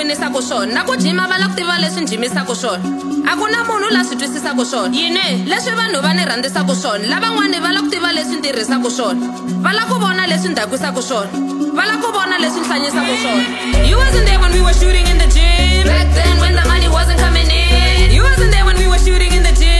winisaka swona na ku jima va la ku tiva leswi njimisaka swona a ku na munhu la swi twisisaka swona yini leswi vanhu va ni rhandzisaka swona lavan'wani va la ku tiva leswi ntirhisaka swona va la ku vona leswi ndakwisaka swona va la ku vona leswi nhlanyisaka swona. You wasn't there when we were shooting in the gym back then when the money wasn't coming in. You wasn't there when we were shooting in the gym